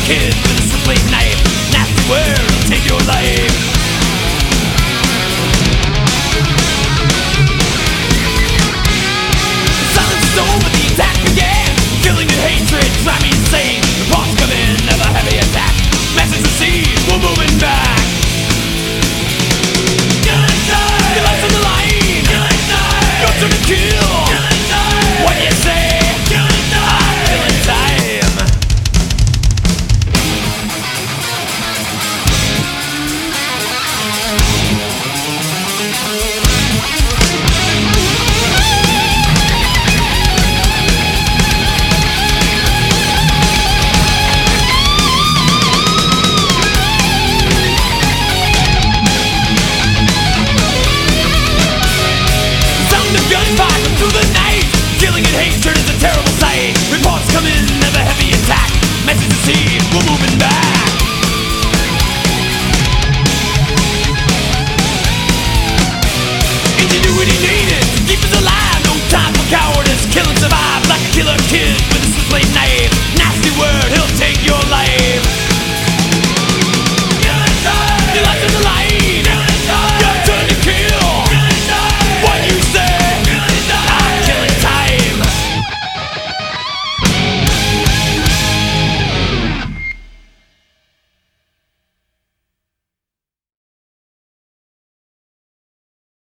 kid with a swiftly knife. Nasty word will take your life. Silence is over, the attack began. Killing and hatred drive me insane. Reports come in of a heavy attack. Message received, we're moving back.